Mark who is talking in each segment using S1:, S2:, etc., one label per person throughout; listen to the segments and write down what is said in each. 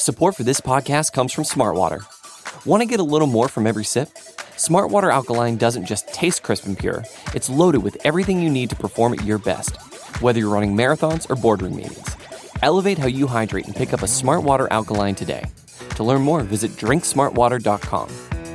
S1: Support for this podcast comes from Smartwater. Want to get a little more from every sip? Smartwater Alkaline doesn't just taste crisp and pure, it's loaded with everything you need to perform at your best, whether you're running marathons or boardroom meetings. Elevate how you hydrate and pick up a Smartwater Alkaline today. To learn more, visit drinksmartwater.com.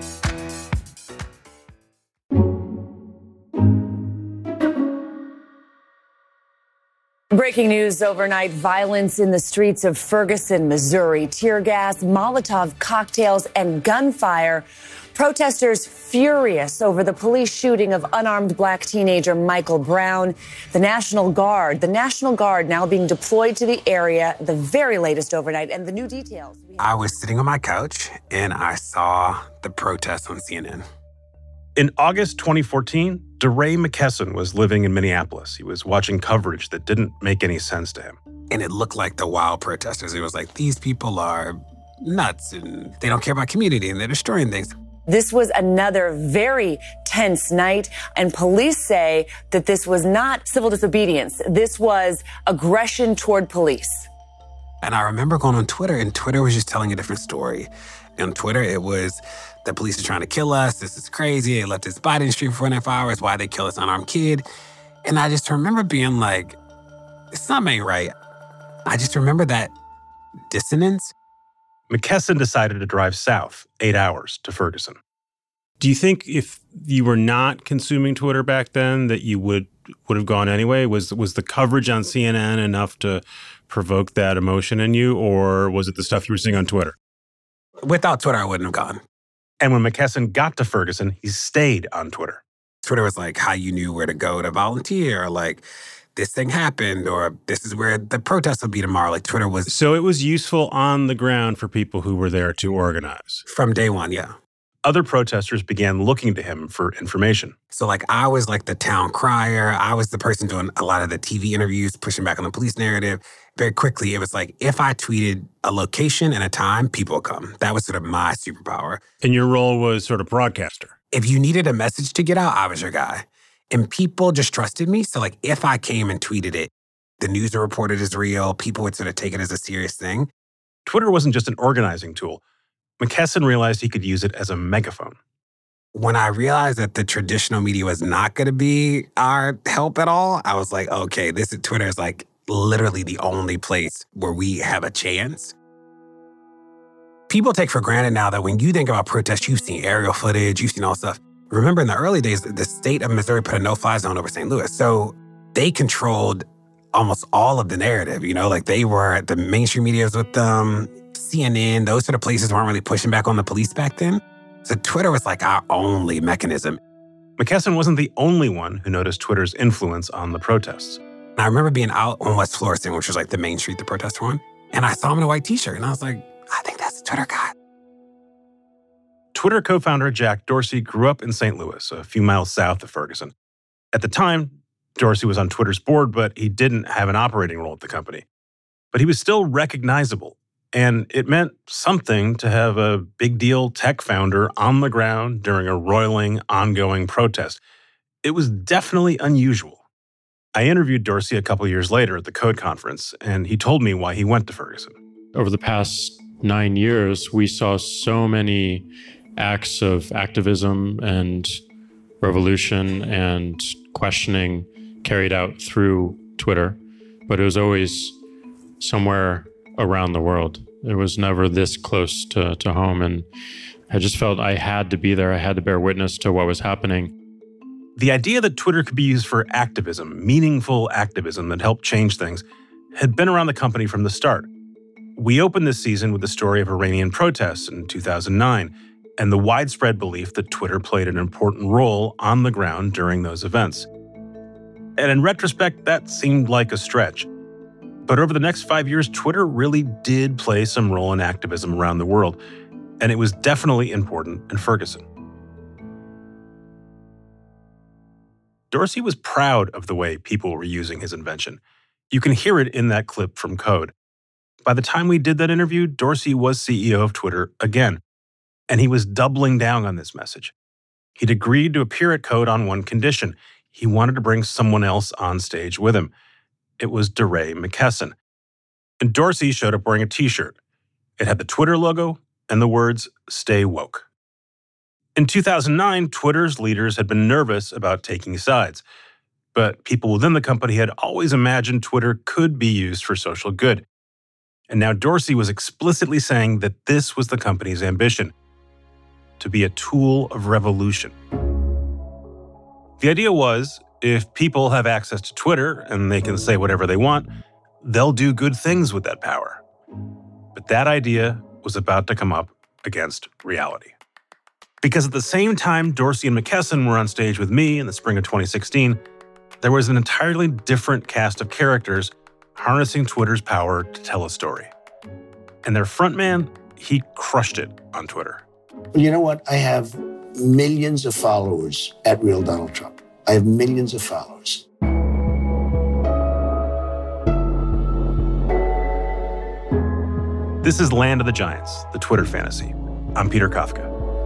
S2: Breaking news overnight, violence in the streets of Ferguson, Missouri. Tear gas, Molotov cocktails, and gunfire. Protesters furious over the police shooting of unarmed black teenager Michael Brown. The National Guard now being deployed to the area, the very latest overnight, and the new details.
S3: I was sitting on my couch and I saw the protests on CNN.
S4: In August 2014, DeRay McKesson was living in Minneapolis. He was watching coverage that didn't make any sense to him.
S3: And it looked like the wild protesters. It was like, these people are nuts and they don't care about community and they're destroying things.
S2: This was another very tense night, and police say that this was not civil disobedience. This was aggression toward police.
S3: And I remember going on Twitter, and Twitter was just telling a different story. On Twitter, it was, the police are trying to kill us. This is crazy. They left this Biden street for 4.5 hours. Why'd they kill this unarmed kid? And I just remember being like, it's not made right. I just remember that dissonance.
S4: McKesson decided to drive south 8 hours to Ferguson.
S5: Do you think if you were not consuming Twitter back then that you would have gone anyway? Was the coverage on CNN enough to provoke that emotion in you, or was it the stuff you were seeing on Twitter?
S3: Without Twitter, I wouldn't have gone.
S4: And when McKesson got to Ferguson, he stayed on Twitter.
S3: Twitter was like how you knew where to go to volunteer, or like this thing happened, or this is where the protests will be tomorrow. Like Twitter was...
S5: So it was useful on the ground for people who were there to organize.
S3: From day one, yeah.
S4: Other protesters began looking to him for information.
S3: So like I was like the town crier. I was the person doing a lot of the TV interviews, pushing back on the police narrative. Very quickly, it was like if I tweeted a location and a time, people would come. That was sort of my superpower.
S5: And your role was sort of broadcaster.
S3: If you needed a message to get out, I was your guy. And people just trusted me. So like if I came and tweeted it, the news would report it as real. People would sort of take it as a serious thing.
S4: Twitter wasn't just an organizing tool. McKesson realized he could use it as a megaphone.
S3: When I realized that the traditional media was not going to be our help at all, I was like, okay, Twitter is like literally the only place where we have a chance. People take for granted now that when you think about protests, you've seen aerial footage, you've seen all stuff. Remember in the early days, the state of Missouri put a no-fly zone over St. Louis. So they controlled almost all of the narrative, like they were, the mainstream media was with them, CNN, those sort of places weren't really pushing back on the police back then. So Twitter was like our only mechanism.
S4: McKesson wasn't the only one who noticed Twitter's influence on the protests.
S3: I remember being out on West Florissant, which was like the main street the protests were on, and I saw him in a white t-shirt, and I was like, I think that's the Twitter guy.
S4: Twitter co-founder Jack Dorsey grew up in St. Louis, a few miles south of Ferguson. At the time, Dorsey was on Twitter's board, but he didn't have an operating role at the company. But he was still recognizable, and it meant something to have a big deal tech founder on the ground during a roiling, ongoing protest. It was definitely unusual. I interviewed Dorsey a couple years later at the Code Conference, and he told me why he went to Ferguson.
S6: Over the past 9 years, we saw so many acts of activism and revolution and questioning carried out through Twitter, but it was always somewhere around the world. It was never this close to home, and I just felt I had to be there. I had to bear witness to what was happening.
S4: The idea that Twitter could be used for activism, meaningful activism that helped change things, had been around the company from the start. We opened this season with the story of Iranian protests in 2009 and the widespread belief that Twitter played an important role on the ground during those events. And in retrospect, that seemed like a stretch. But over the next 5 years, Twitter really did play some role in activism around the world, and it was definitely important in Ferguson. Dorsey was proud of the way people were using his invention. You can hear it in that clip from Code. By the time we did that interview, Dorsey was CEO of Twitter again, and he was doubling down on this message. He'd agreed to appear at Code on one condition. He wanted to bring someone else on stage with him. It was DeRay McKesson. And Dorsey showed up wearing a t-shirt. It had the Twitter logo and the words, "Stay woke." In 2009, Twitter's leaders had been nervous about taking sides, but people within the company had always imagined Twitter could be used for social good. And now Dorsey was explicitly saying that this was the company's ambition, to be a tool of revolution. The idea was, if people have access to Twitter and they can say whatever they want, they'll do good things with that power. But that idea was about to come up against reality. Because at the same time Dorsey and McKesson were on stage with me in the spring of 2016, there was an entirely different cast of characters harnessing Twitter's power to tell a story. And their frontman, he crushed it on Twitter.
S7: You know what? I have millions of followers at Real Donald Trump. I have millions of followers.
S4: This is Land of the Giants, the Twitter fantasy. I'm Peter Kafka.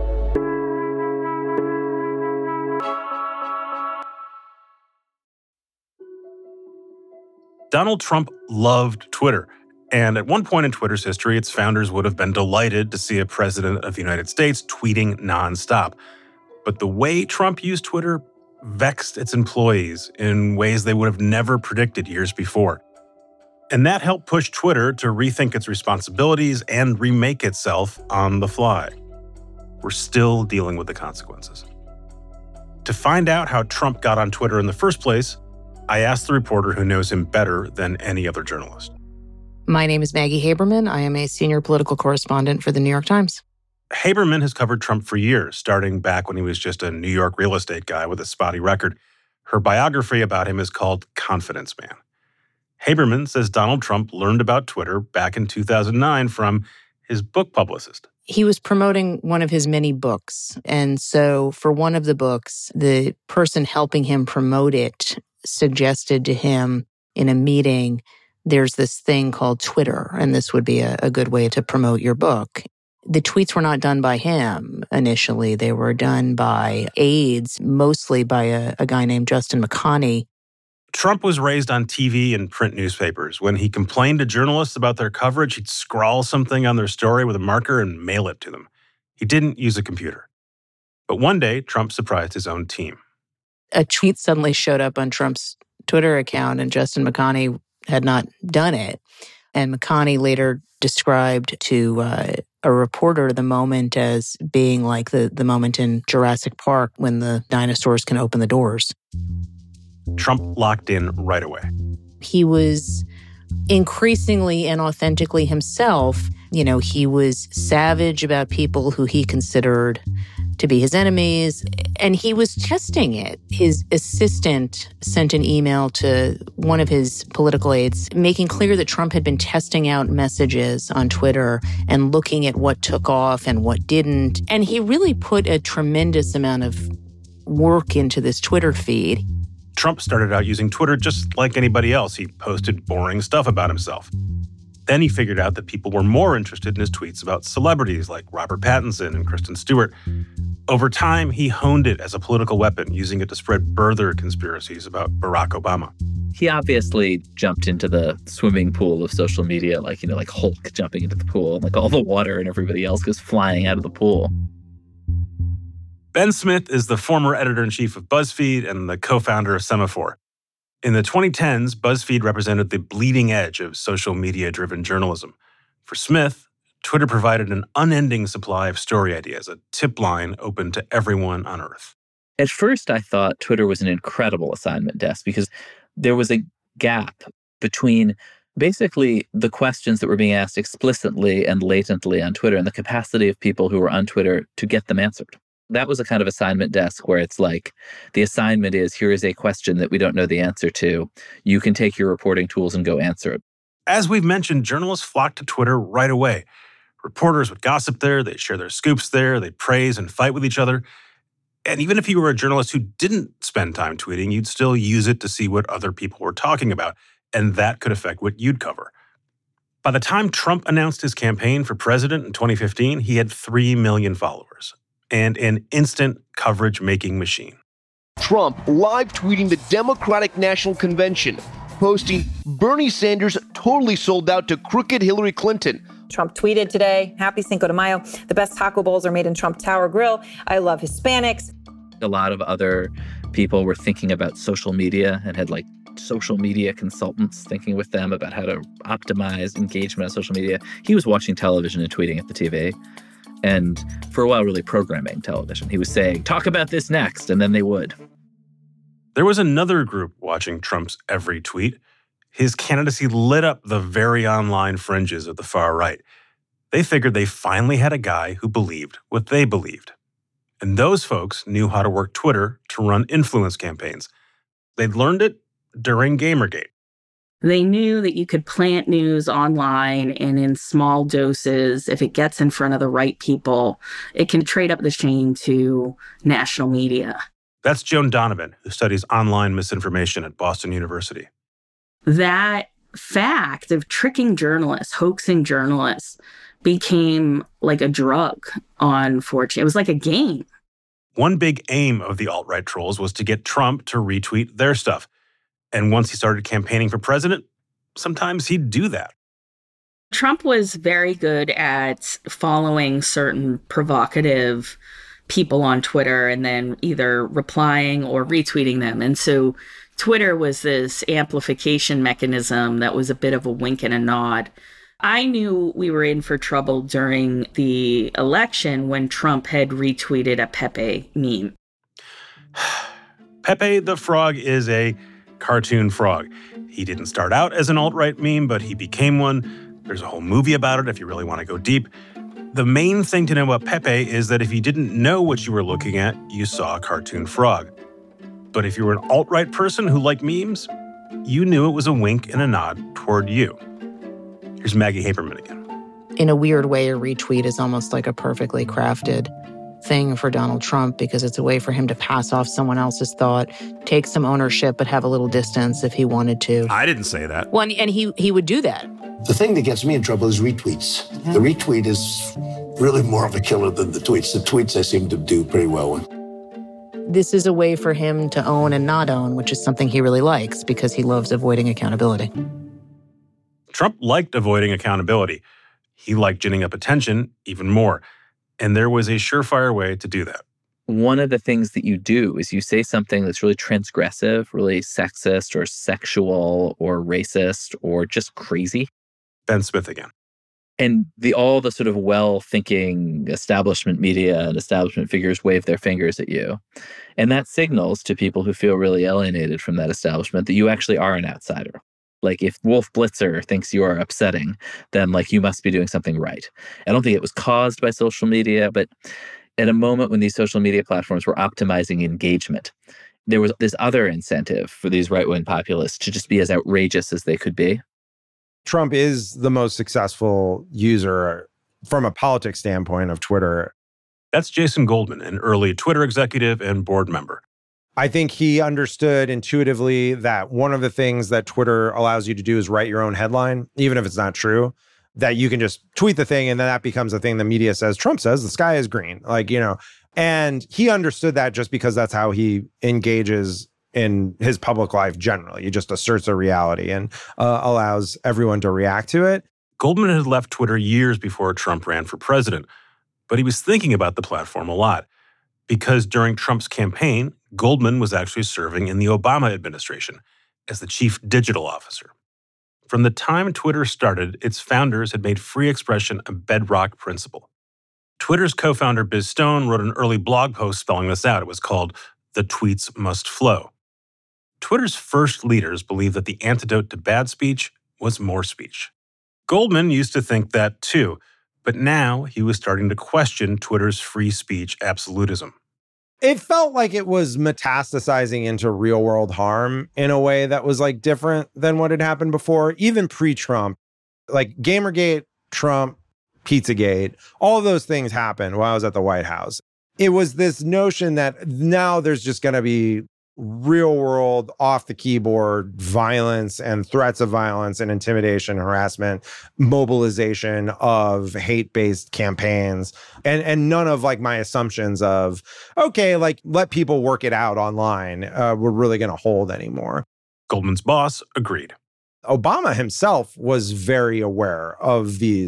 S4: Donald Trump loved Twitter, and at one point in Twitter's history, its founders would have been delighted to see a president of the United States tweeting nonstop. But the way Trump used Twitter vexed its employees in ways they would have never predicted years before. And that helped push Twitter to rethink its responsibilities and remake itself on the fly. We're still dealing with the consequences. To find out how Trump got on Twitter in the first place, I asked the reporter who knows him better than any other journalist.
S8: My name is Maggie Haberman. I am a senior political correspondent for the New York Times.
S4: Haberman has covered Trump for years, starting back when he was just a New York real estate guy with a spotty record. Her biography about him is called Confidence Man. Haberman says Donald Trump learned about Twitter back in 2009 from his book publicist.
S8: He was promoting one of his many books. And so for one of the books, the person helping him promote it suggested to him in a meeting, there's this thing called Twitter, and this would be a good way to promote your book. The tweets were not done by him initially. They were done by aides, mostly by a guy named Justin McConney.
S4: Trump was raised on TV and print newspapers. When he complained to journalists about their coverage, he'd scrawl something on their story with a marker and mail it to them. He didn't use a computer. But one day, Trump surprised his own team.
S8: A tweet suddenly showed up on Trump's Twitter account, and Justin McConney had not done it. And McConney later described to a reporter the moment as being like the moment in Jurassic Park when the dinosaurs can open the doors.
S4: Trump locked in right away.
S8: He was increasingly and authentically himself. You know, he was savage about people who he considered to be his enemies, and he was testing it. His assistant sent an email to one of his political aides, making clear that Trump had been testing out messages on Twitter and looking at what took off and what didn't. And he really put a tremendous amount of work into this Twitter feed.
S4: Trump started out using Twitter just like anybody else. He posted boring stuff about himself. Then he figured out that people were more interested in his tweets about celebrities like Robert Pattinson and Kristen Stewart. Over time, he honed it as a political weapon, using it to spread further conspiracies about Barack Obama.
S9: He obviously jumped into the swimming pool of social media, like Hulk jumping into the pool, like all the water and everybody else goes flying out of the pool.
S4: Ben Smith is the former editor-in-chief of BuzzFeed and the co-founder of Semaphore. In the 2010s, BuzzFeed represented the bleeding edge of social media-driven journalism. For Smith, Twitter provided an unending supply of story ideas, a tip line open to everyone on Earth.
S9: At first, I thought Twitter was an incredible assignment desk because there was a gap between basically the questions that were being asked explicitly and latently on Twitter and the capacity of people who were on Twitter to get them answered. That was a kind of assignment desk where it's like the assignment is, here is a question that we don't know the answer to. You can take your reporting tools and go answer it.
S4: As we've mentioned, journalists flocked to Twitter right away. Reporters would gossip there, they'd share their scoops there, they'd praise and fight with each other. And even if you were a journalist who didn't spend time tweeting, you'd still use it to see what other people were talking about, and that could affect what you'd cover. By the time Trump announced his campaign for president in 2015, he had 3 million followers and an instant coverage-making machine.
S10: Trump live tweeting the Democratic National Convention, posting Bernie Sanders totally sold out to crooked Hillary Clinton,
S11: Trump tweeted today, "Happy Cinco de Mayo. The best taco bowls are made in Trump Tower Grill. I love Hispanics."
S9: A lot of other people were thinking about social media and had social media consultants thinking with them about how to optimize engagement on social media. He was watching television and tweeting at the TV. And for a while, really programming television. He was saying, talk about this next, and then they would.
S4: There was another group watching Trump's every tweet. His candidacy lit up the very online fringes of the far right. They figured they finally had a guy who believed what they believed. And those folks knew how to work Twitter to run influence campaigns. They'd learned it during Gamergate.
S12: They knew that you could plant news online, and in small doses, if it gets in front of the right people, it can trade up the chain to national media.
S4: That's Joan Donovan, who studies online misinformation at Boston University.
S12: That fact of tricking journalists, hoaxing journalists, became like a drug on 4chan. It was like a game.
S4: One big aim of the alt-right trolls was to get Trump to retweet their stuff. And once he started campaigning for president, sometimes he'd do that.
S12: Trump was very good at following certain provocative people on Twitter and then either replying or retweeting them. And so Twitter was this amplification mechanism that was a bit of a wink and a nod. I knew we were in for trouble during the election when Trump had retweeted a Pepe meme.
S4: Pepe the Frog is a cartoon frog. He didn't start out as an alt-right meme, but he became one. There's a whole movie about it if you really want to go deep. The main thing to know about Pepe is that if you didn't know what you were looking at, you saw a cartoon frog. But if you were an alt-right person who liked memes, you knew it was a wink and a nod toward you. Here's Maggie Haberman again.
S8: In a weird way, a retweet is almost like a perfectly crafted thing for Donald Trump because it's a way for him to pass off someone else's thought, take some ownership, but have a little distance if he wanted to.
S4: I didn't say that.
S8: Well, and he would do that.
S7: The thing that gets me in trouble is retweets. Mm-hmm. The retweet is really more of a killer than the tweets. The tweets I seem to do pretty well with.
S8: This is a way for him to own and not own, which is something he really likes because he loves avoiding accountability.
S4: Trump liked avoiding accountability. He liked ginning up attention even more. And there was a surefire way to do that.
S9: One of the things that you do is you say something that's really transgressive, really sexist or sexual or racist or just crazy.
S4: Ben Smith again.
S9: And all the sort of well-thinking establishment media and establishment figures wave their fingers at you. And that signals to people who feel really alienated from that establishment that you actually are an outsider. Like if Wolf Blitzer thinks you are upsetting, then you must be doing something right. I don't think it was caused by social media, but at a moment when these social media platforms were optimizing engagement, there was this other incentive for these right-wing populists to just be as outrageous as they could be.
S13: Trump is the most successful user from a politics standpoint of Twitter.
S4: That's Jason Goldman, an early Twitter executive and board member.
S13: I think he understood intuitively that one of the things that Twitter allows you to do is write your own headline, even if it's not true, that you can just tweet the thing and then that becomes a thing the media says. Trump says the sky is green, and he understood that just because that's how he engages in his public life generally. He just asserts a reality and allows everyone to react to it.
S4: Goldman had left Twitter years before Trump ran for president, but he was thinking about the platform a lot. Because during Trump's campaign, Goldman was actually serving in the Obama administration as the chief digital officer. From the time Twitter started, its founders had made free expression a bedrock principle. Twitter's co-founder Biz Stone wrote an early blog post spelling this out. It was called "The Tweets Must Flow." Twitter's first leaders believed that the antidote to bad speech was more speech. Goldman used to think that too, but now he was starting to question Twitter's free speech absolutism.
S13: It felt like it was metastasizing into real world harm in a way that was different than what had happened before, even pre-Trump. Gamergate, Trump, Pizzagate, all of those things happened while I was at the White House. It was this notion that now there's just going to be real world, off the keyboard violence and threats of violence and intimidation, harassment, mobilization of hate-based campaigns. And none of my assumptions of, okay, let people work it out online were really going to hold anymore.
S4: Goldman's boss agreed.
S13: Obama himself was very aware of these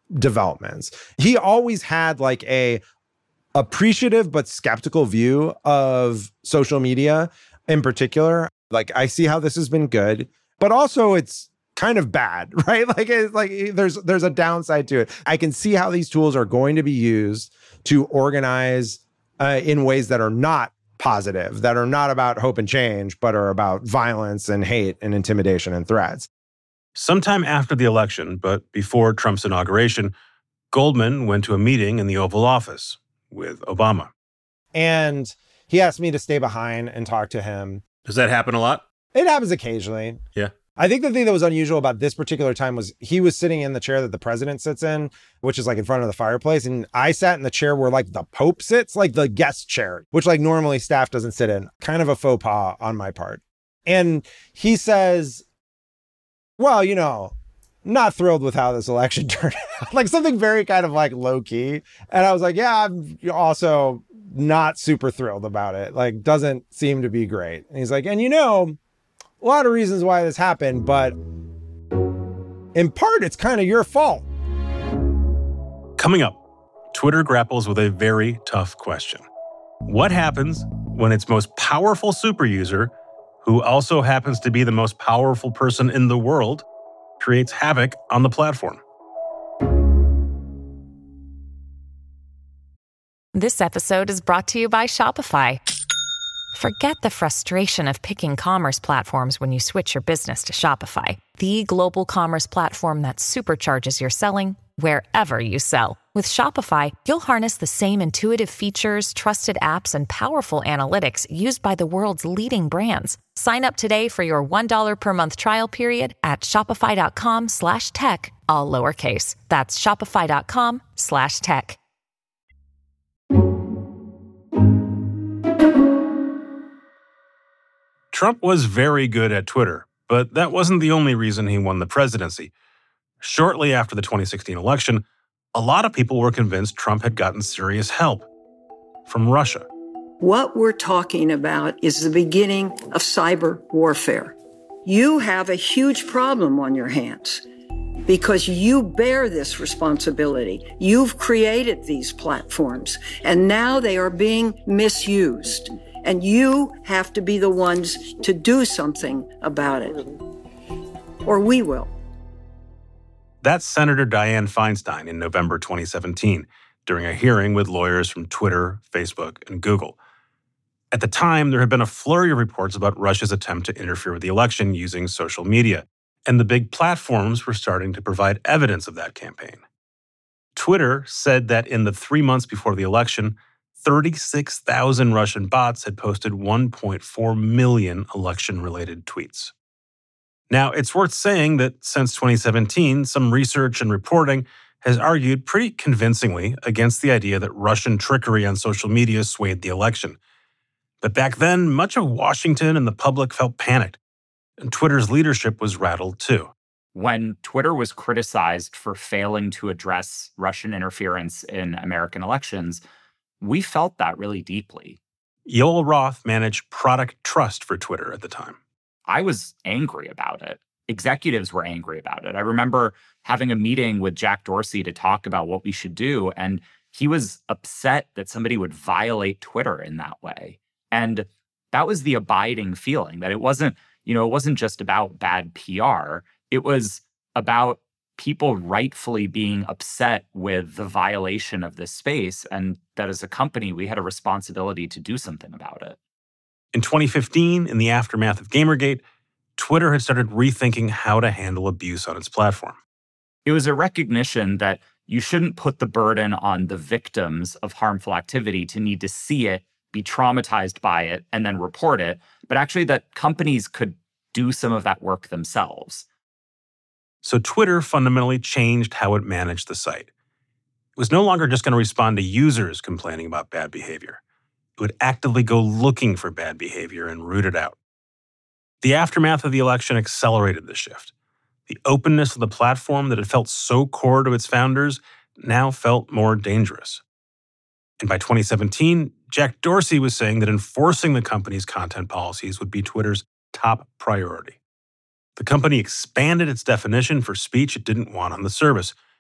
S13: developments. He always had like a appreciative but skeptical view of social media in particular. Like, I see how this has been good, but also it's kind of bad, right? Like, it's like there's a downside to it. I can see how these tools are going to be used to organize in ways that are not positive, that are not about hope and change, but are about violence and hate and intimidation and threats.
S4: Sometime after the election, but before Trump's inauguration, Goldman went to a meeting in the Oval Office with Obama.
S13: And he asked me to stay behind and talk to him.
S5: Does that happen a lot?
S13: It happens occasionally.
S5: Yeah.
S13: I think the thing that was unusual about this particular time was he was sitting in the chair that the president sits in, which is like in front of the fireplace. And I sat in the chair where like the Pope sits, like the guest chair, which like normally staff doesn't sit in. Kind of a faux pas on my part. And he says, well, you know, not thrilled with how this election turned out. Like something very kind of like low key. And I was like, yeah, I'm also not super thrilled about it. Like, doesn't seem to be great. And he's like, and you know, a lot of reasons why this happened, but in part, it's kind of your fault.
S4: Coming up, Twitter grapples with a very tough question. What happens when its most powerful super user, who also happens to be the most powerful person in the world, creates havoc on the platform?
S14: This episode is brought to you by Shopify. Forget the frustration of picking commerce platforms when you switch your business to Shopify, the global commerce platform that supercharges your selling wherever you sell. With Shopify, you'll harness the same intuitive features, trusted apps, and powerful analytics used by the world's leading brands. Sign up today for your $1 per month trial period at shopify.com/tech, all lowercase. That's shopify.com/tech.
S4: Trump was very good at Twitter, but that wasn't the only reason he won the presidency. Shortly after the 2016 election, a lot of people were convinced Trump had gotten serious help from Russia.
S15: What we're talking about is the beginning of cyber warfare. You have a huge problem on your hands because you bear this responsibility. You've created these platforms, and now they are being misused. And you have to be the ones to do something about it, or we will.
S4: That's Senator Dianne Feinstein in November 2017 during a hearing with lawyers from Twitter, Facebook, and Google. At the time, there had been a flurry of reports about Russia's attempt to interfere with the election using social media, and the big platforms were starting to provide evidence of that campaign. Twitter said that in the 3 months before the election, 36,000 Russian bots had posted 1.4 million election-related tweets. Now, it's worth saying that since 2017, some research and reporting has argued pretty convincingly against the idea that Russian trickery on social media swayed the election. But back then, much of Washington and the public felt panicked, and Twitter's leadership was rattled too.
S16: When Twitter was criticized for failing to address Russian interference in American elections, we felt that really deeply.
S4: Yoel Roth managed product trust for Twitter at the time.
S16: I was angry about it. Executives were angry about it. I remember having a meeting with Jack Dorsey to talk about what we should do, and he was upset that somebody would violate Twitter in that way. And that was the abiding feeling, that it wasn't just about bad PR. It was about people rightfully being upset with the violation of this space, and that as a company, we had a responsibility to do something about it.
S4: In 2015, in the aftermath of Gamergate, Twitter had started rethinking how to handle abuse on its platform.
S16: It was a recognition that you shouldn't put the burden on the victims of harmful activity to need to see it, be traumatized by it, and then report it, but actually that companies could do some of that work themselves.
S4: So Twitter fundamentally changed how it managed the site. It was no longer just going to respond to users complaining about bad behavior. It would actively go looking for bad behavior and root it out. The aftermath of the election accelerated this shift. The openness of the platform that had felt so core to its founders now felt more dangerous. And by 2017, Jack Dorsey was saying that enforcing the company's content policies would be Twitter's top priority. The company expanded its definition for speech it didn't want on the service,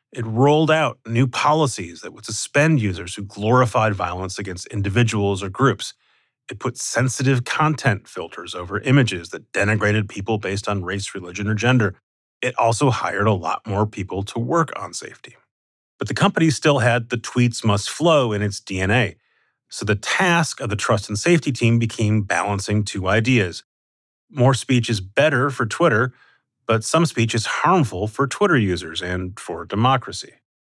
S4: It rolled out new policies that would suspend users who glorified violence against individuals or groups. It put sensitive content filters over images that denigrated people based on race, religion, or gender. It also hired a lot more people to work on safety. But the company still had the tweets must flow in its DNA. So the task of the trust and safety team became balancing two ideas. More speech is better for Twitter, but some speech is harmful for Twitter users and for democracy.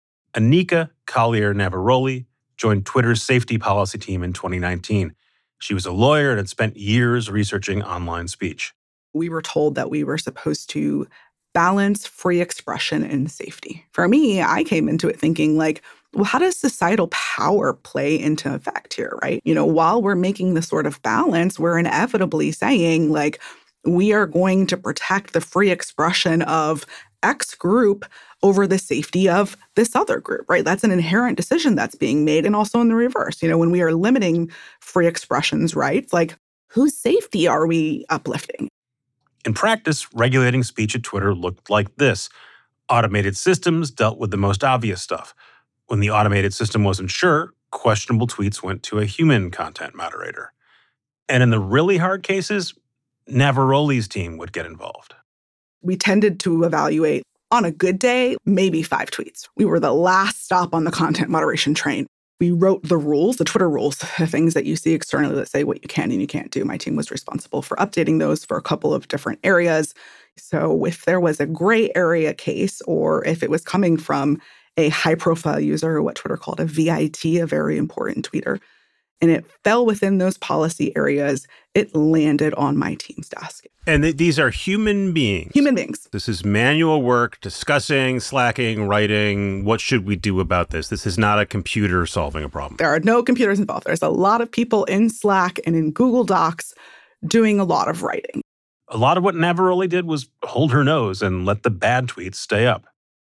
S4: Anika Collier-Navaroli joined Twitter's safety policy team in 2019. She was a lawyer and had spent years researching online speech.
S17: We were told that we were supposed to balance free expression and safety. For me, I came into it thinking like, well, how does societal power play into effect here, right? While we're making this sort of balance, we're inevitably saying like, we are going to protect the free expression of X group over the safety of this other group, right? That's an inherent decision that's being made. And also in the reverse, when we are limiting free expressions rights, like whose safety are we uplifting?
S4: In practice, regulating speech at Twitter looked like this. Automated systems dealt with the most obvious stuff. When the automated system wasn't sure, questionable tweets went to a human content moderator. And in the really hard cases, Navaroli's team would get involved.
S17: We tended to evaluate, on a good day, maybe 5 tweets. We were the last stop on the content moderation train. We wrote the rules, the Twitter rules, the things that you see externally that say what you can and you can't do. My team was responsible for updating those for a couple of different areas. So if there was a gray area case, or if it was coming from a high-profile user, or what Twitter called a VIT, a very important tweeter, and it fell within those policy areas, it landed on my team's desk.
S5: And these are human beings.
S17: Human beings.
S5: This is manual work, discussing, slacking, writing. What should we do about this? This is not a computer solving a problem.
S17: There are no computers involved. There's a lot of people in Slack and in Google Docs doing a lot of writing.
S4: A lot of what Navaroli did was hold her nose and let the bad tweets stay up.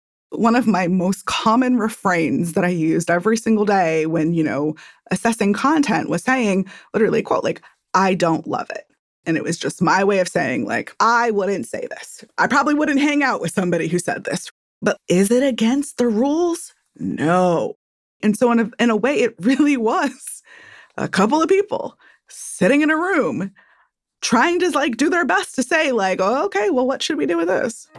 S17: One of my most common refrains that I used every single day when, assessing content was saying, literally, quote, like, I don't love it. And it was just my way of saying, like, I wouldn't say this. I probably wouldn't hang out with somebody who said this. But is it against the rules? No. And so in a way, it really was a couple of people sitting in a room trying to, like, do their best to say, like, oh, okay, well, what should we do with this?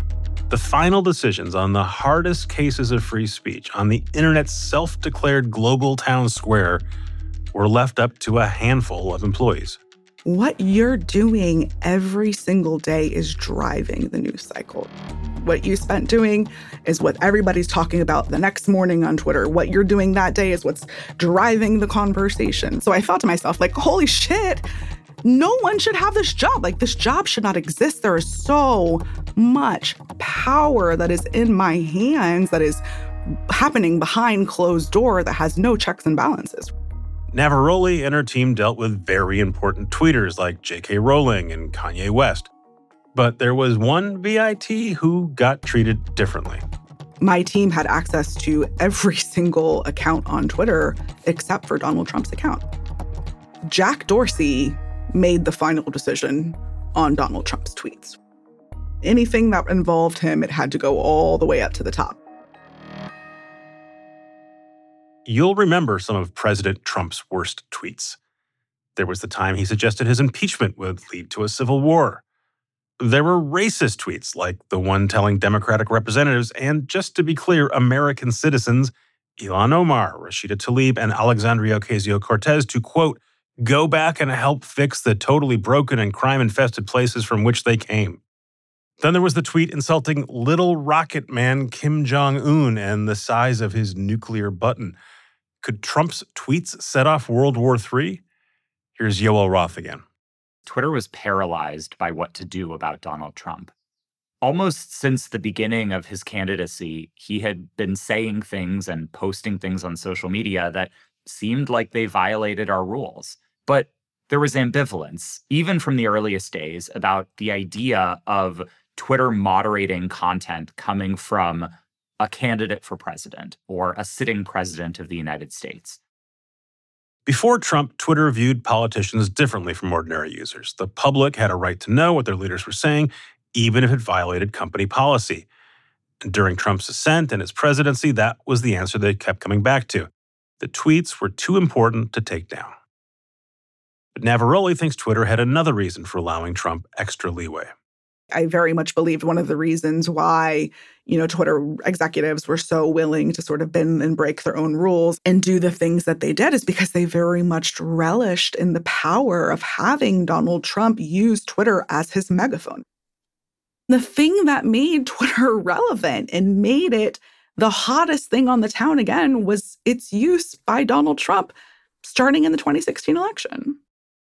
S4: The final decisions on the hardest cases of free speech on the internet's self-declared global town square were left up to a handful of employees.
S17: What you're doing every single day is driving the news cycle. What you spent doing is what everybody's talking about the next morning on Twitter. What you're doing that day is what's driving the conversation. So I thought to myself, like, holy shit, no one should have this job. Like, this job should not exist. There is so much power that is in my hands that is happening behind closed door that has no checks and balances.
S4: Navaroli and her team dealt with very important tweeters like J.K. Rowling and Kanye West. But there was one VIT who got treated differently.
S17: My team had access to every single account on Twitter except for Donald Trump's account. Jack Dorsey made the final decision on Donald Trump's tweets. Anything that involved him, it had to go all the way up to the top.
S4: You'll remember some of President Trump's worst tweets. There was the time he suggested his impeachment would lead to a civil war. There were racist tweets, like the one telling Democratic representatives and, just to be clear, American citizens, Ilhan Omar, Rashida Tlaib, and Alexandria Ocasio-Cortez to, quote, go back and help fix the totally broken and crime-infested places from which they came. Then there was the tweet insulting little rocket man Kim Jong-un and the size of his nuclear button. Could Trump's tweets set off World War III? Here's Yoel Roth again.
S16: Twitter was paralyzed by what to do about Donald Trump. Almost since the beginning of his candidacy, he had been saying things and posting things on social media that seemed like they violated our rules. But there was ambivalence, even from the earliest days, about the idea of Twitter moderating content coming from a candidate for president or a sitting president of the United States.
S4: Before Trump, Twitter viewed politicians differently from ordinary users. The public had a right to know what their leaders were saying, even if it violated company policy. And during Trump's ascent and his presidency, that was the answer they kept coming back to. The tweets were too important to take down. But Navaroli thinks Twitter had another reason for allowing Trump extra leeway.
S17: I very much believe one of the reasons why, Twitter executives were so willing to sort of bend and break their own rules and do the things that they did is because they very much relished in the power of having Donald Trump use Twitter as his megaphone. The thing that made Twitter relevant and made it the hottest thing on the town again was its use by Donald Trump starting in the 2016 election.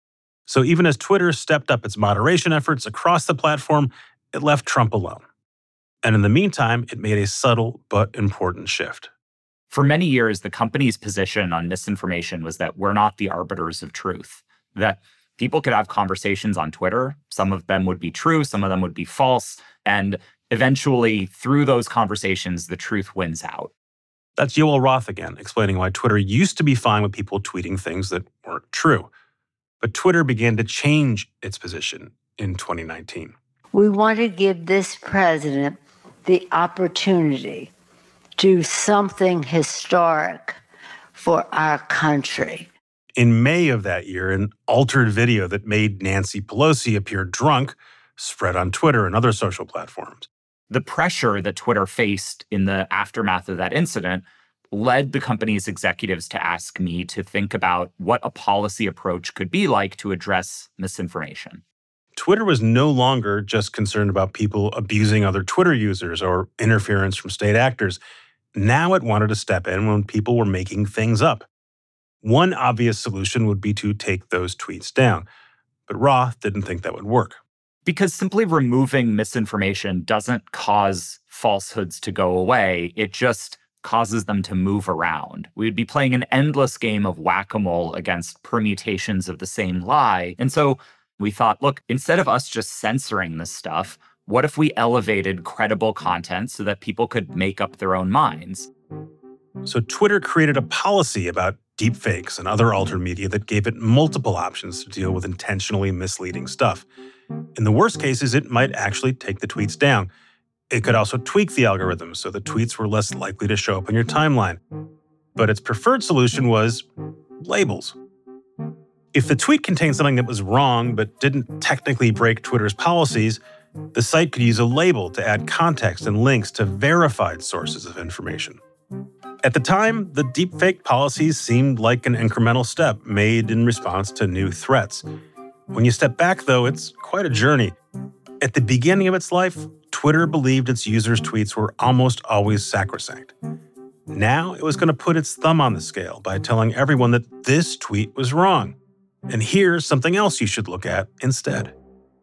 S4: So even as Twitter stepped up its moderation efforts across the platform, it left Trump alone. And in the meantime, it made a subtle but important shift.
S16: For many years, the company's position on misinformation was that we're not the arbiters of truth, that people could have conversations on Twitter. Some of them would be true, some of them would be false. And eventually, through those conversations, the truth wins out.
S4: That's Yoel Roth again, explaining why Twitter used to be fine with people tweeting things that weren't true. But Twitter began to change its position in 2019.
S18: We want to give this president the opportunity to do something historic for our country.
S4: In May of that year, an altered video that made Nancy Pelosi appear drunk spread on Twitter and other social platforms.
S16: The pressure that Twitter faced in the aftermath of that incident led the company's executives to ask me to think about what a policy approach could be like to address misinformation.
S4: Twitter was no longer just concerned about people abusing other Twitter users or interference from state actors. Now it wanted to step in when people were making things up. One obvious solution would be to take those tweets down. But Roth didn't think that would work.
S16: Because simply removing misinformation doesn't cause falsehoods to go away. It just causes them to move around. We would be playing an endless game of whack-a-mole against permutations of the same lie. And so we thought, look, instead of us just censoring this stuff, what if we elevated credible content so that people could make up their own minds?
S4: So Twitter created a policy about deepfakes and other altered media that gave it multiple options to deal with intentionally misleading stuff. In the worst cases, it might actually take the tweets down. It could also tweak the algorithm so the tweets were less likely to show up in your timeline. But its preferred solution was labels. If the tweet contained something that was wrong but didn't technically break Twitter's policies, the site could use a label to add context and links to verified sources of information. At the time, the deepfake policies seemed like an incremental step made in response to new threats. When you step back, though, it's quite a journey. At the beginning of its life, Twitter believed its users' tweets were almost always sacrosanct. Now it was going to put its thumb on the scale by telling everyone that this tweet was wrong. And here's something else you should look at instead.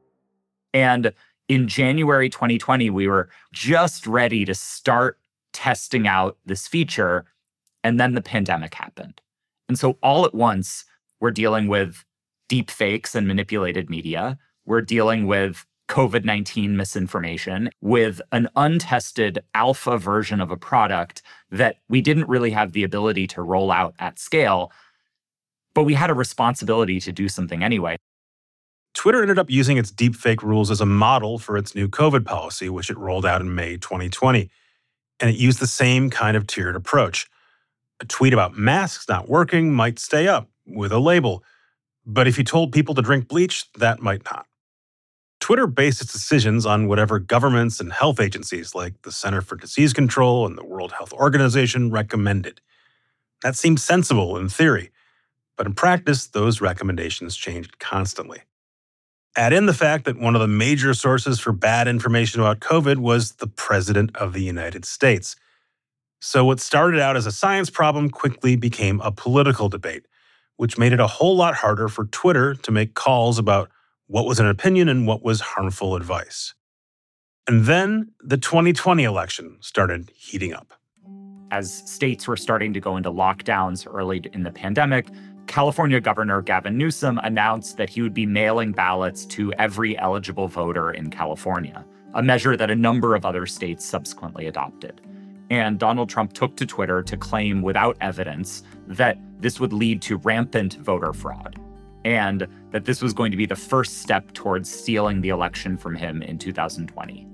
S16: And in January 2020, we were just ready to start testing out this feature, and then the pandemic happened. And so all at once, we're dealing with deep fakes and manipulated media. We're dealing with COVID-19 misinformation, with an untested alpha version of a product that we didn't really have the ability to roll out at scale, but we had a responsibility to do something anyway.
S4: Twitter ended up using its deepfake rules as a model for its new COVID policy, which it rolled out in May 2020. And it used the same kind of tiered approach. A tweet about masks not working might stay up with a label, but if you told people to drink bleach, that might not. Twitter based its decisions on whatever governments and health agencies like the Center for Disease Control and the World Health Organization recommended. That seemed sensible in theory, but in practice, those recommendations changed constantly. Add in the fact that one of the major sources for bad information about COVID was the President of the United States. So what started out as a science problem quickly became a political debate, which made it a whole lot harder for Twitter to make calls about what was an opinion and what was harmful advice. And then the 2020 election started heating up.
S16: As states were starting to go into lockdowns early in the pandemic, California Governor Gavin Newsom announced that he would be mailing ballots to every eligible voter in California, a measure that a number of other states subsequently adopted. And Donald Trump took to Twitter to claim without evidence that this would lead to rampant voter fraud, and that this was going to be the first step towards stealing the election from him in 2020.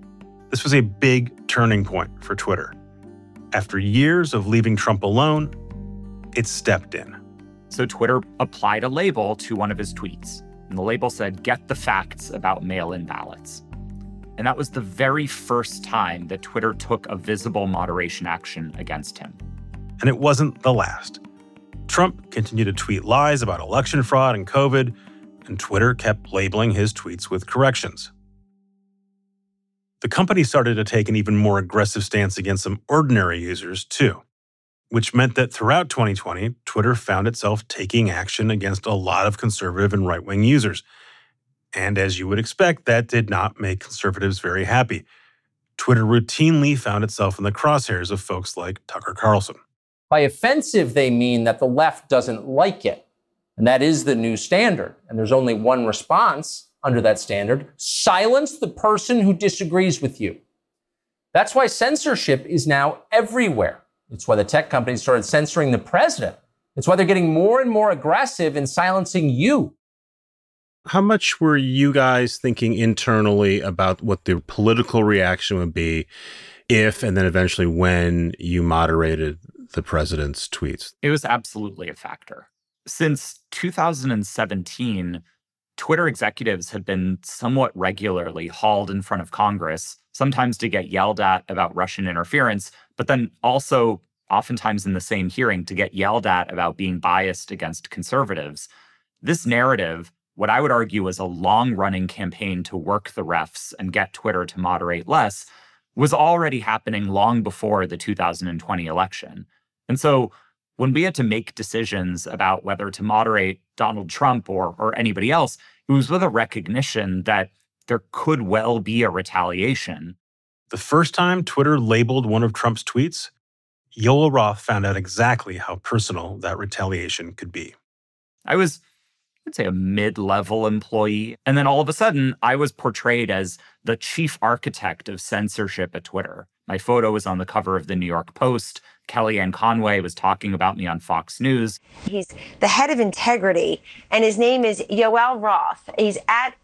S4: This was a big turning point for Twitter. After years of leaving Trump alone, it stepped in.
S16: So Twitter applied a label to one of his tweets. And the label said, "Get the facts about mail-in ballots." And that was the very first time that Twitter took a visible moderation action against him.
S4: And it wasn't the last. Trump continued to tweet lies about election fraud and COVID, and Twitter kept labeling his tweets with corrections. The company started to take an even more aggressive stance against some ordinary users, too, which meant that throughout 2020, Twitter found itself taking action against a lot of conservative and right-wing users. And as you would expect, that did not make conservatives very happy. Twitter routinely found itself in the crosshairs of folks like Tucker Carlson.
S19: By offensive, they mean that the left doesn't like it. And that is the new standard. And there's only one response under that standard: silence the person who disagrees with you. That's why censorship is now everywhere. It's why the tech companies started censoring the president. It's why they're getting more and more aggressive in silencing you.
S5: How much were you guys thinking internally about what the political reaction would be if, and then eventually when, you moderated the president's tweets?
S16: It was absolutely a factor. Since 2017, Twitter executives had been somewhat regularly hauled in front of Congress, sometimes to get yelled at about Russian interference, but then also oftentimes in the same hearing to get yelled at about being biased against conservatives. This narrative, what I would argue was a long-running campaign to work the refs and get Twitter to moderate less, was already happening long before the 2020 election. And so when we had to make decisions about whether to moderate Donald Trump or anybody else, it was with a recognition that there could well be a retaliation.
S4: The first time Twitter labeled one of Trump's tweets, Yoel Roth found out exactly how personal that retaliation could be.
S16: I was, I'd say, a mid-level employee. And then all of a sudden, I was portrayed as the chief architect of censorship at Twitter. My photo was on the cover of the New York Post. Kellyanne Conway was talking about me on Fox News.
S20: He's the head of integrity, and his name is Yoel Roth. He's at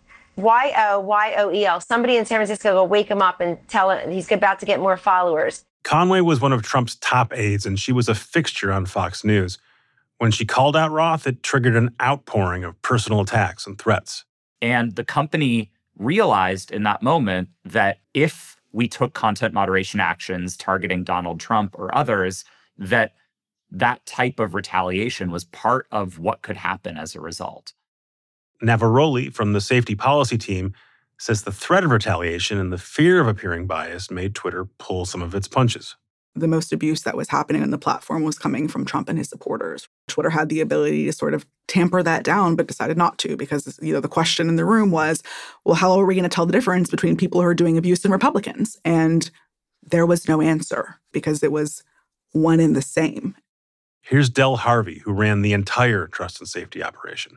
S20: YOYOEL. Somebody in San Francisco will wake him up and tell him he's about to get more followers.
S4: Conway was one of Trump's top aides, and she was a fixture on Fox News. When she called out Roth, it triggered an outpouring of personal attacks and threats.
S16: And the company realized in that moment that if we took content moderation actions targeting Donald Trump or others, that type of retaliation was part of what could happen as a result.
S4: Navaroli from the safety policy team says the threat of retaliation and the fear of appearing biased made Twitter pull some of its punches.
S17: The most abuse that was happening on the platform was coming from Trump and his supporters. Twitter had the ability to sort of tamper that down, but decided not to because, the question in the room was, well, how are we going to tell the difference between people who are doing abuse and Republicans? And there was no answer because it was one and the same.
S4: Here's Del Harvey, who ran the entire trust and safety operation.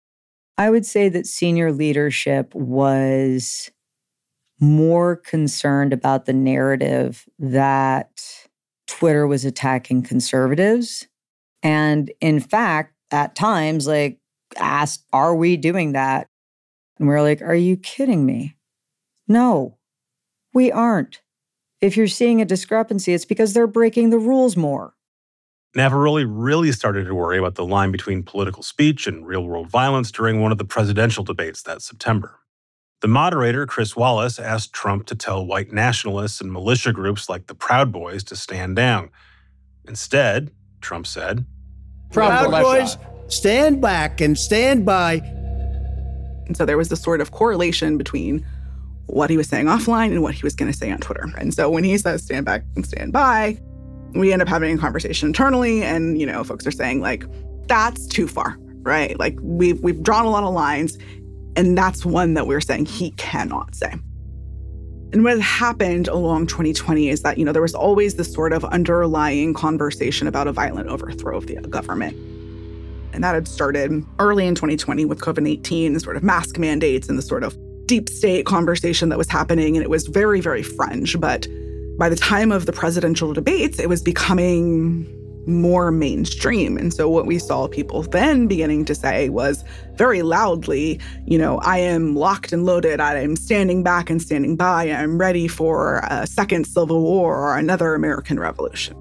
S21: I would say that senior leadership was more concerned about the narrative that Twitter was attacking conservatives. And in fact, at times, asked, are we doing that? And we're like, are you kidding me? No, we aren't. If you're seeing a discrepancy, it's because they're breaking the rules more.
S4: Navaroli really started to worry about the line between political speech and real-world violence during one of the presidential debates that September. The moderator, Chris Wallace, asked Trump to tell white nationalists and militia groups like the Proud Boys to stand down. Instead, Trump said,
S22: Proud Boys, stand back and stand by.
S17: And so there was this sort of correlation between what he was saying offline and what he was going to say on Twitter. And so when he says stand back and stand by, we end up having a conversation internally and, folks are saying that's too far, right? We've drawn a lot of lines. And that's one that we're saying he cannot say. And what happened along 2020 is that, there was always this sort of underlying conversation about a violent overthrow of the government. And that had started early in 2020 with COVID-19, the sort of mask mandates and the sort of deep state conversation that was happening. And it was very, very fringe. But by the time of the presidential debates, it was becoming more mainstream. And so what we saw people then beginning to say was very loudly, I am locked and loaded. I am standing back and standing by. I'm ready for a second civil war or another American Revolution.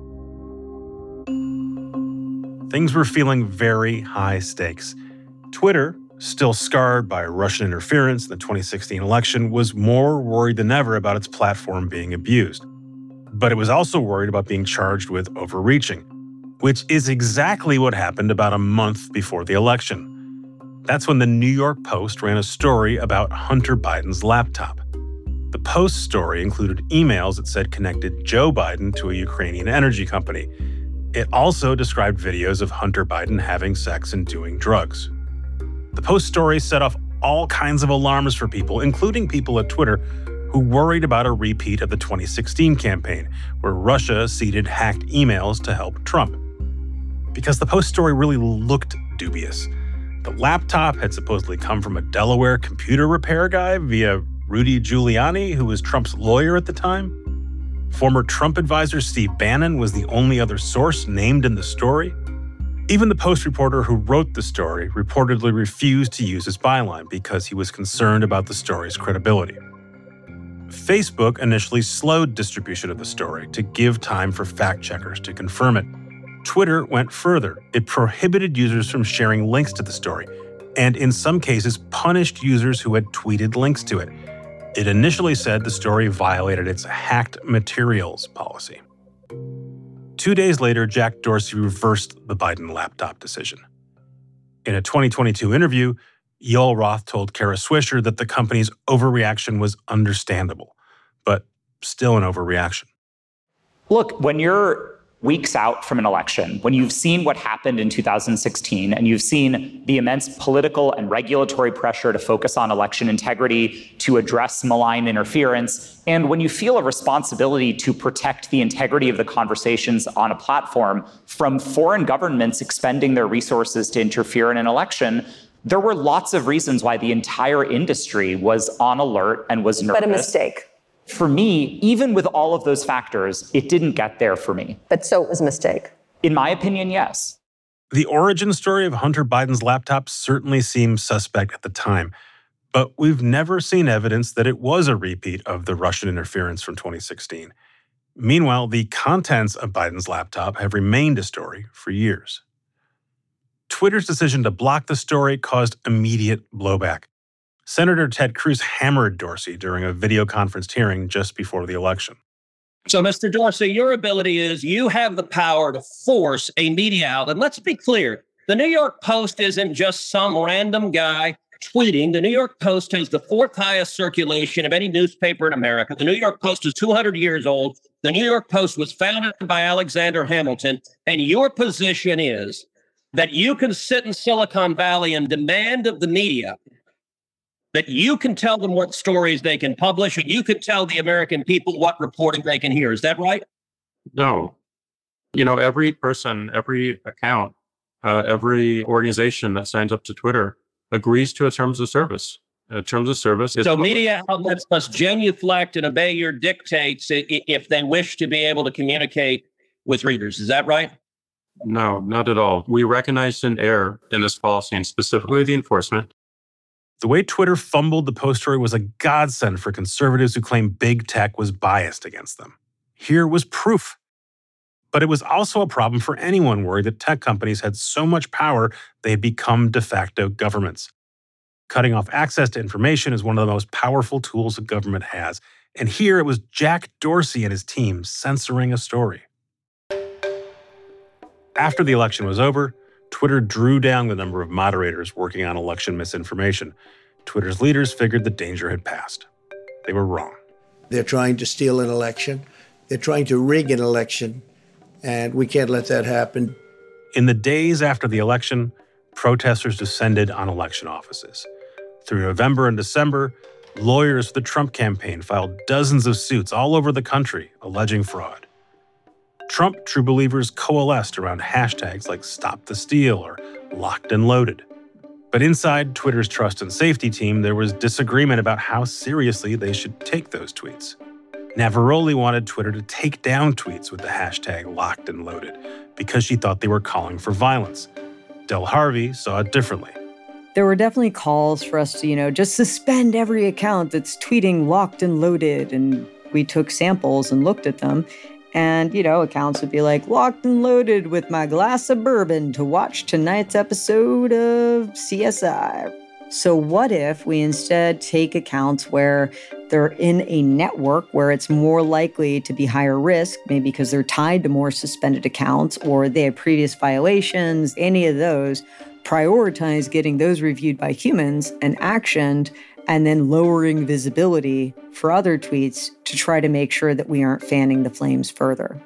S4: Things were feeling very high stakes. Twitter, still scarred by Russian interference in the 2016 election, was more worried than ever about its platform being abused. But it was also worried about being charged with overreaching, which is exactly what happened about a month before the election. That's when the New York Post ran a story about Hunter Biden's laptop. The Post story included emails that said connected Joe Biden to a Ukrainian energy company. It also described videos of Hunter Biden having sex and doing drugs. The Post story set off all kinds of alarms for people, including people at Twitter, who worried about a repeat of the 2016 campaign, where Russia seeded hacked emails to help Trump. Because the Post story really looked dubious. The laptop had supposedly come from a Delaware computer repair guy via Rudy Giuliani, who was Trump's lawyer at the time. Former Trump advisor Steve Bannon was the only other source named in the story. Even the Post reporter who wrote the story reportedly refused to use his byline because he was concerned about the story's credibility. Facebook initially slowed distribution of the story to give time for fact-checkers to confirm it. Twitter went further. It prohibited users from sharing links to the story, and in some cases punished users who had tweeted links to it. It initially said the story violated its hacked materials policy. 2 days later, Jack Dorsey reversed the Biden laptop decision. In a 2022 interview, Yoel Roth told Kara Swisher that the company's overreaction was understandable, but still an overreaction.
S1: Look, when you're weeks out from an election, when you've seen what happened in 2016 and you've seen the immense political and regulatory pressure to focus on election integrity, to address malign interference, and when you feel a responsibility to protect the integrity of the conversations on a platform from foreign governments expending their resources to interfere in an election, there were lots of reasons why the entire industry was on alert and was nervous.
S11: But a mistake.
S1: For me, even with all of those factors, it didn't get there for me.
S11: But so it was a mistake.
S1: In my opinion, yes.
S4: The origin story of Hunter Biden's laptop certainly seemed suspect at the time, but we've never seen evidence that it was a repeat of the Russian interference from 2016. Meanwhile, the contents of Biden's laptop have remained a story for years. Twitter's decision to block the story caused immediate blowback. Senator Ted Cruz hammered Dorsey during a video conferenced hearing just before the election.
S2: So, Mr. Dorsey, your ability is you have the power to force a media outlet. Let's be clear. The New York Post isn't just some random guy tweeting. The New York Post has the fourth highest circulation of any newspaper in America. The New York Post is 200 years old. The New York Post was founded by Alexander Hamilton. And your position is that you can sit in Silicon Valley and demand of the media that you can tell them what stories they can publish, and you can tell the American people what reporting they can hear. Is that right?
S6: No. Every person, every account, every organization that signs up to Twitter agrees to a terms of service. Terms of service is...
S2: So media outlets must genuflect and obey your dictates if they wish to be able to communicate with readers. Is that right?
S6: No, not at all. We recognize an error in this policy, and specifically the enforcement.
S4: The way Twitter fumbled the Post story was a godsend for conservatives who claim big tech was biased against them. Here was proof. But it was also a problem for anyone worried that tech companies had so much power they had become de facto governments. Cutting off access to information is one of the most powerful tools a government has. And here it was Jack Dorsey and his team censoring a story. After the election was over, Twitter drew down the number of moderators working on election misinformation. Twitter's leaders figured the danger had passed. They were wrong.
S22: They're trying to steal an election. They're trying to rig an election, and we can't let that happen.
S4: In the days after the election, protesters descended on election offices. Through November and December, lawyers for the Trump campaign filed dozens of suits all over the country alleging fraud. Trump true believers coalesced around hashtags like Stop the Steal or Locked and Loaded. But inside Twitter's trust and safety team, there was disagreement about how seriously they should take those tweets. Navaroli wanted Twitter to take down tweets with the hashtag locked and loaded because she thought they were calling for violence. Del Harvey saw it differently.
S21: There were definitely calls for us to, just suspend every account that's tweeting locked and loaded. And we took samples and looked at them. And, accounts would be like, locked and loaded with my glass of bourbon to watch tonight's episode of CSI. So what if we instead take accounts where they're in a network where it's more likely to be higher risk, maybe because they're tied to more suspended accounts or they have previous violations, any of those, prioritize getting those reviewed by humans and actioned, and then lowering visibility for other tweets to try to make sure that we aren't fanning the flames further.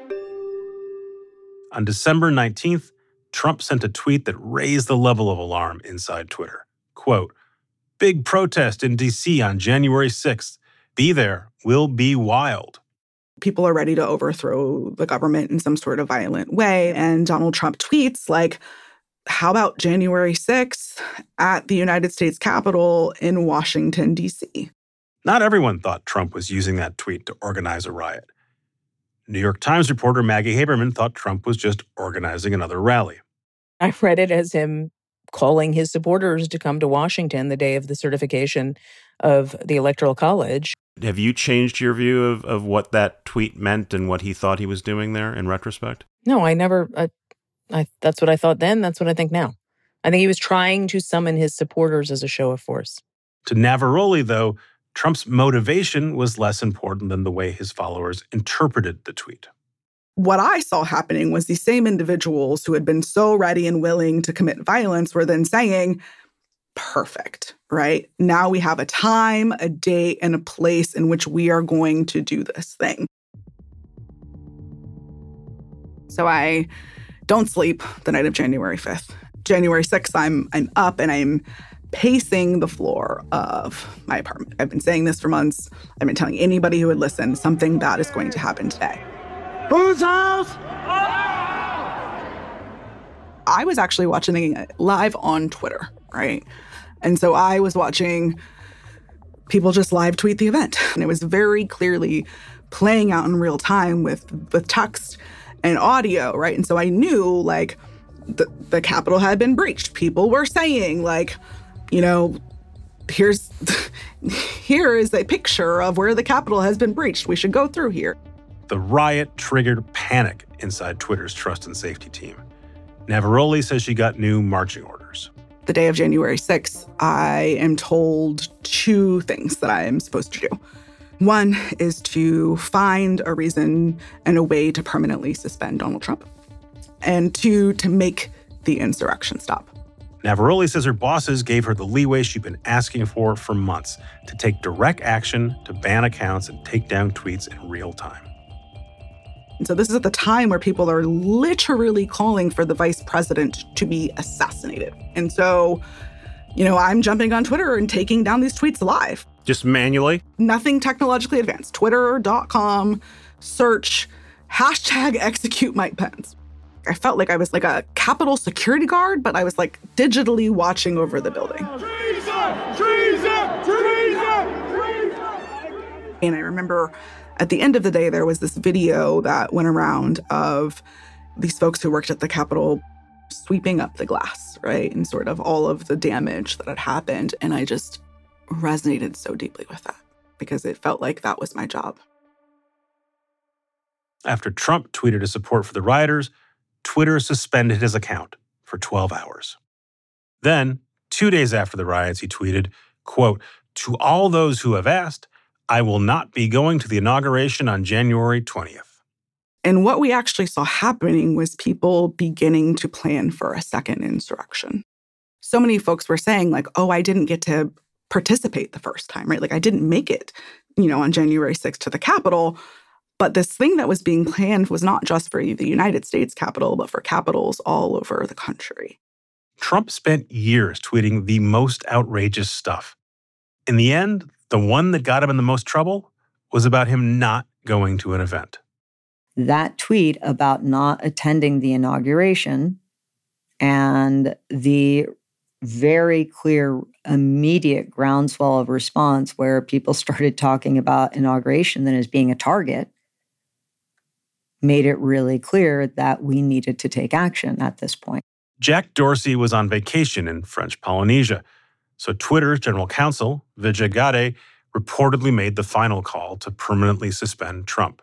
S4: On December 19th, Trump sent a tweet that raised the level of alarm inside Twitter. Quote, "Big protest in D.C. on January 6th. Be there. Will be wild."
S17: People are ready to overthrow the government in some sort of violent way. And Donald Trump tweets like, how about January 6th at the United States Capitol in Washington, D.C.?
S4: Not everyone thought Trump was using that tweet to organize a riot. New York Times reporter Maggie Haberman thought Trump was just organizing another rally.
S3: I read it as him calling his supporters to come to Washington the day of the certification of the Electoral College.
S5: Have you changed your view of what that tweet meant and what he thought he was doing there in retrospect?
S3: No, I never. That's what I thought then. That's what I think now. I think he was trying to summon his supporters as a show of force.
S4: To Navaroli, though, Trump's motivation was less important than the way his followers interpreted the tweet.
S17: What I saw happening was these same individuals who had been so ready and willing to commit violence were then saying, perfect, right? Now we have a time, a date, and a place in which we are going to do this thing. So I don't sleep the night of January 5th. January 6th, I'm up and I'm pacing the floor of my apartment. I've been saying this for months. I've been telling anybody who would listen, something bad is going to happen today. Whose house? I was actually watching it live on Twitter, right? And so I was watching people just live tweet the event. And it was very clearly playing out in real time with text and audio, right? And so I knew, like, the Capitol had been breached. People were saying, like, here is a picture of where the Capitol has been breached. We should go through here.
S4: The riot triggered panic inside Twitter's trust and safety team. Navaroli says she got new marching orders.
S17: The day of January 6th, I am told two things that I am supposed to do. One is to find a reason and a way to permanently suspend Donald Trump. And two, to make the insurrection stop.
S4: Navaroli says her bosses gave her the leeway she'd been asking for months to take direct action to ban accounts and take down tweets in real time.
S17: And so this is at the time where people are literally calling for the vice president to be assassinated. And so, I'm jumping on Twitter and taking down these tweets live.
S5: Just manually?
S17: Nothing technologically advanced. Twitter.com, search, #execute Mike Pence. I felt like I was like a Capitol security guard, but I was like digitally watching over the building. Treason! Treason! Treason! Treason! And I remember at the end of the day, there was this video that went around of these folks who worked at the Capitol sweeping up the glass, right? And sort of all of the damage that had happened. And I just resonated so deeply with that because it felt like that was my job.
S4: After Trump tweeted his support for the rioters, Twitter suspended his account for 12 hours. Then, 2 days after the riots, he tweeted, quote, "To all those who have asked, I will not be going to the inauguration on January 20th.
S17: And what we actually saw happening was people beginning to plan for a second insurrection. So many folks were saying, like, oh, I didn't get to participate the first time, right? Like, I didn't make it, on January 6th to the Capitol. But this thing that was being planned was not just for the United States Capitol, but for capitals all over the country.
S4: Trump spent years tweeting the most outrageous stuff. In the end, the one that got him in the most trouble was about him not going to an event.
S21: That tweet about not attending the inauguration and the very clear, immediate groundswell of response where people started talking about inauguration then as being a target, made it really clear that we needed to take action at this point.
S4: Jack Dorsey was on vacation in French Polynesia, so Twitter's general counsel, Vijay Gadde, reportedly made the final call to permanently suspend Trump.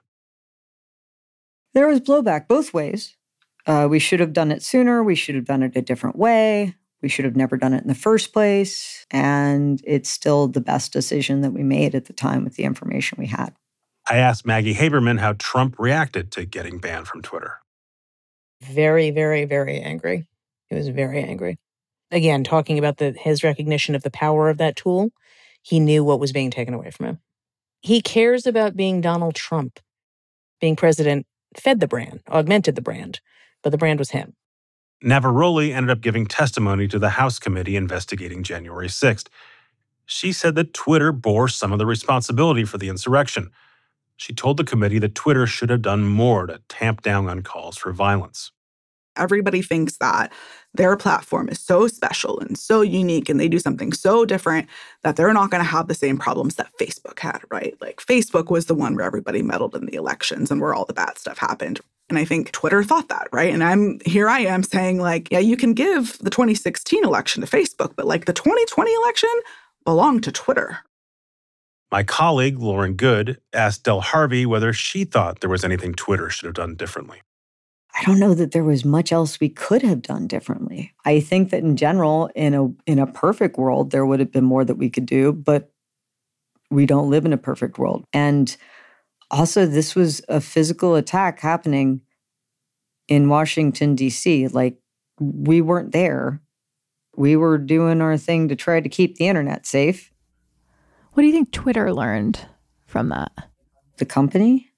S21: There was blowback both ways. We should have done it sooner. We should have done it a different way. We should have never done it in the first place. And it's still the best decision that we made at the time with the information we had.
S4: I asked Maggie Haberman how Trump reacted to getting banned from Twitter.
S3: Very, very, very angry. He was very angry. Again, talking about his recognition of the power of that tool, he knew what was being taken away from him. He cares about being Donald Trump. Being president fed the brand, augmented the brand, but the brand was him.
S4: Navarroli ended up giving testimony to the House committee investigating January 6th. She said that Twitter bore some of the responsibility for the insurrection. She told the committee that Twitter should have done more to tamp down on calls for violence.
S17: Everybody thinks that their platform is so special and so unique and they do something so different that they're not going to have the same problems that Facebook had, right? Like Facebook was the one where everybody meddled in the elections and where all the bad stuff happened. And I think Twitter thought that, right? And I am saying like, yeah, you can give the 2016 election to Facebook, but like the 2020 election belonged to Twitter.
S4: My colleague, Lauren Good, asked Del Harvey whether she thought there was anything Twitter should have done differently.
S21: I don't know that there was much else we could have done differently. I think that in general, in a perfect world, there would have been more that we could do, but we don't live in a perfect world. And also, this was a physical attack happening in Washington, D.C. Like, we weren't there. We were doing our thing to try to keep the internet safe.
S10: What do you think Twitter learned from that?
S21: The company?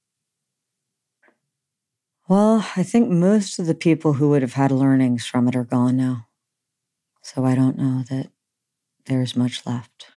S21: Well, I think most of the people who would have had learnings from it are gone now. So I don't know that there's much left.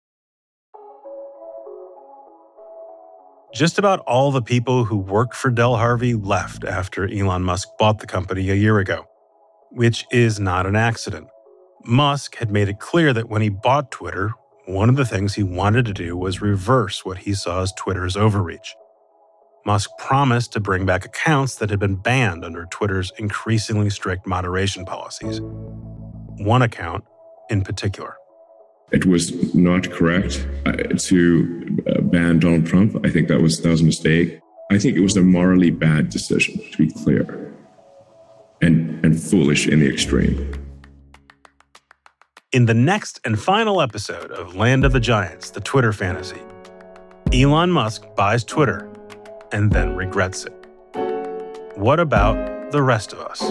S4: Just about all the people who worked for Del Harvey left after Elon Musk bought the company a year ago, which is not an accident. Musk had made it clear that when he bought Twitter, one of the things he wanted to do was reverse what he saw as Twitter's overreach. Musk promised to bring back accounts that had been banned under Twitter's increasingly strict moderation policies. One account in particular.
S12: It was not correct to ban Donald Trump. I think that was a mistake. I think it was a morally bad decision, to be clear, and foolish in the extreme.
S4: In the next and final episode of Land of the Giants, the Twitter fantasy, Elon Musk buys Twitter and then regrets it. What about the rest of us?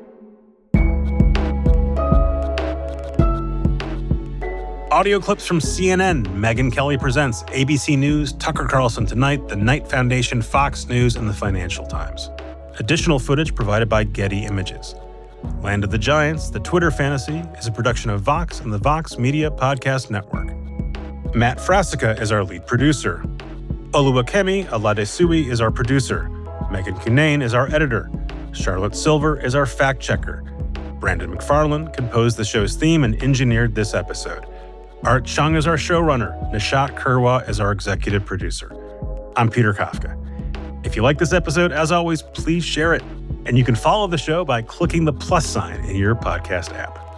S4: Audio clips from CNN, Megyn Kelly Presents, ABC News, Tucker Carlson Tonight, The Knight Foundation, Fox News, and The Financial Times. Additional footage provided by Getty Images. Land of the Giants, the Twitter fantasy, is a production of Vox and the Vox Media Podcast Network. Matt Frasica is our lead producer. Oluwakemi Aladesui is our producer. Megan Cunane is our editor. Charlotte Silver is our fact-checker. Brandon McFarland composed the show's theme and engineered this episode. Art Chung is our showrunner. Nishat Kurwa is our executive producer. I'm Peter Kafka. If you like this episode, as always, please share it. And you can follow the show by clicking the plus sign in your podcast app.